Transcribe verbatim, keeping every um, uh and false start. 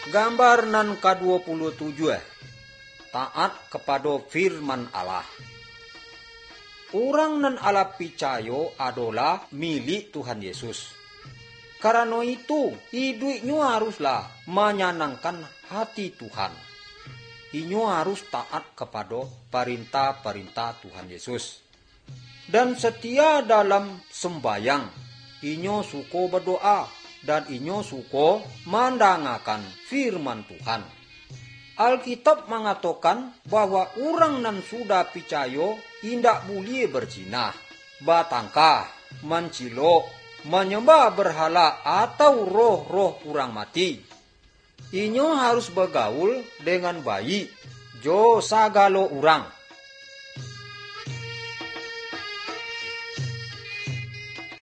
Gambar nan ke dua puluh tujuh. Taat kepada firman Allah. Orang nan Allah picayo adalah milik Tuhan Yesus. Karena itu, hidupnya haruslah menyenangkan hati Tuhan. Inyo harus taat kepada perintah-perintah Tuhan Yesus. Dan setia dalam sembayang, inyo suko berdoa, dan inyo suko mendengarkan firman Tuhan. Alkitab mengatakan bahwa orang nan sudah picayo indak boleh berzina, batangkah, mencilok, menyembah berhala atau roh-roh kurang mati. Inyo harus bergaul dengan baik jo sagalo orang.